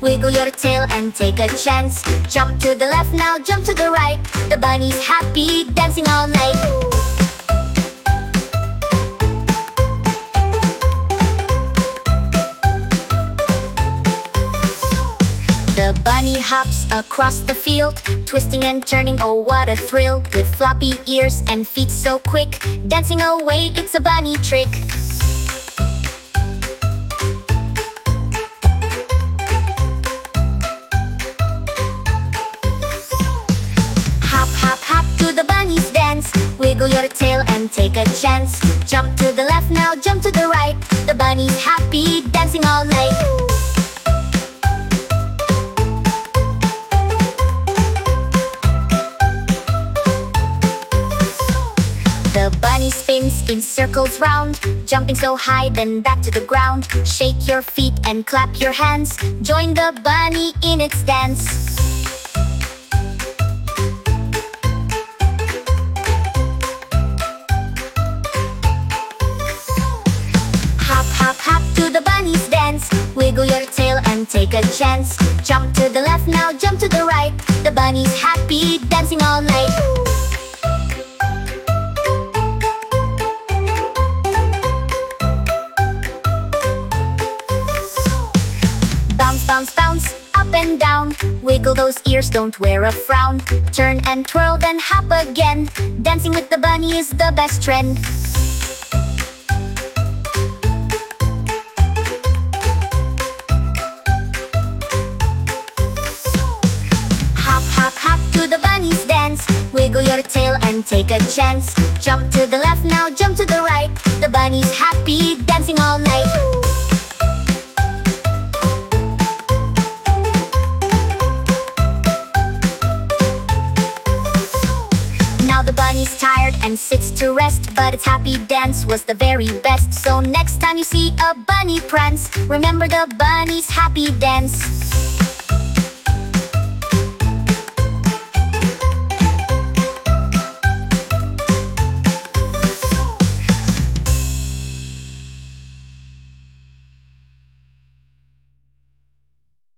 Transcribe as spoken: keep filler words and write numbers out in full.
Wiggle your tail and take a chance. Jump to the left, now jump to the right. The bunny's happy, dancing all night. The bunny hops across the field, twisting and turning, oh what a thrill. With floppy ears and feet so quick, dancing away, it's a bunny trick. Hop, hop, hop to the bunny's dance. Wiggle your tail and take a chance. Jump to the left, now jump to the right. The bunny's happy, dancing all night. The bunny spins in circles round, jumping so high then back to the ground. Shake your feet and clap your hands, join the bunny in its dance. Hop, hop, hop to the bunny's dance. Wiggle your tail and take a chance. Jump to the left, now jump to the right. The bunny's happy, dancing all night. Bounce, bounce, bounce, up and down. Wiggle those ears, don't wear a frown. Turn and twirl, then hop again. Dancing with the bunny is the best trend. Hop, hop, hop to the bunny's dance. Wiggle your tail and take a chance. Jump to the left, now jump to the right. The bunny's happy, dancing all night. Now the bunny's tired and sits to rest, but its happy dance was the very best. So next time you see a bunny prance, remember the bunny's happy dance.